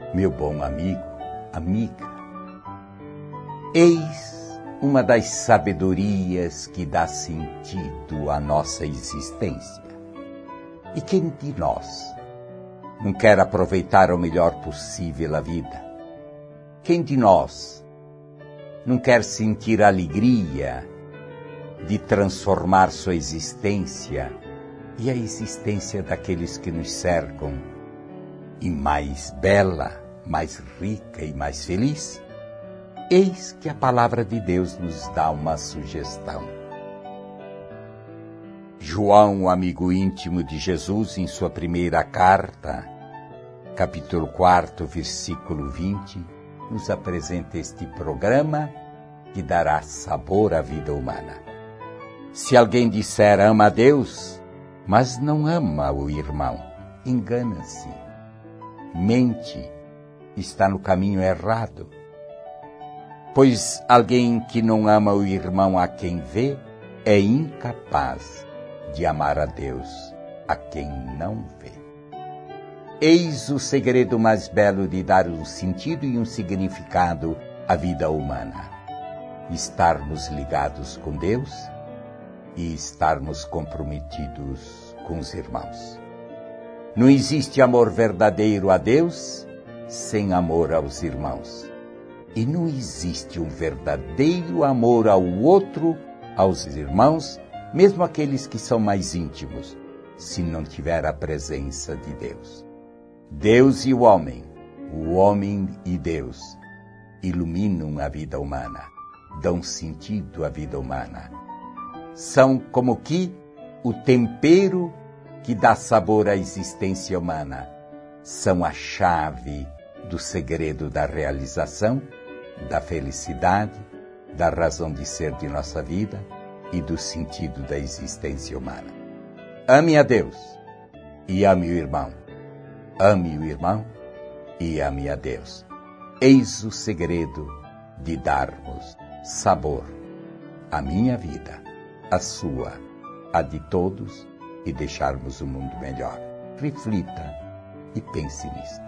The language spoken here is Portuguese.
meu bom amigo, amiga. Eis uma das sabedorias que dá sentido à nossa existência. E quem de nós não quer aproveitar o melhor possível a vida? Quem de nós não quer sentir a alegria de transformar sua existência e a existência daqueles que nos cercam em mais bela, mais rica e mais feliz? Eis que a palavra de Deus nos dá uma sugestão. João, amigo íntimo de Jesus, em sua primeira carta, capítulo 4, versículo 20, nos apresenta este programa que dará sabor à vida humana. Se alguém disser ama a Deus, mas não ama o irmão, engana-se, mente, está no caminho errado. Pois alguém que não ama o irmão a quem vê, é incapaz de amar a Deus a quem não vê. Eis o segredo mais belo de dar um sentido e um significado à vida humana. Estarmos ligados com Deus e estarmos comprometidos com os irmãos. Não existe amor verdadeiro a Deus sem amor aos irmãos. E não existe um verdadeiro amor ao outro, aos irmãos, mesmo aqueles que são mais íntimos, se não tiver a presença de Deus. Deus e o homem e Deus, iluminam a vida humana, dão sentido à vida humana. São como que o tempero que dá sabor à existência humana. São a chave do segredo da realização, da felicidade, da razão de ser de nossa vida e do sentido da existência humana. Ame a Deus e ame o irmão. Ame o irmão e ame a Deus. Eis o segredo de darmos sabor à minha vida, à sua, a de todos, e deixarmos o mundo melhor. Reflita e pense nisto.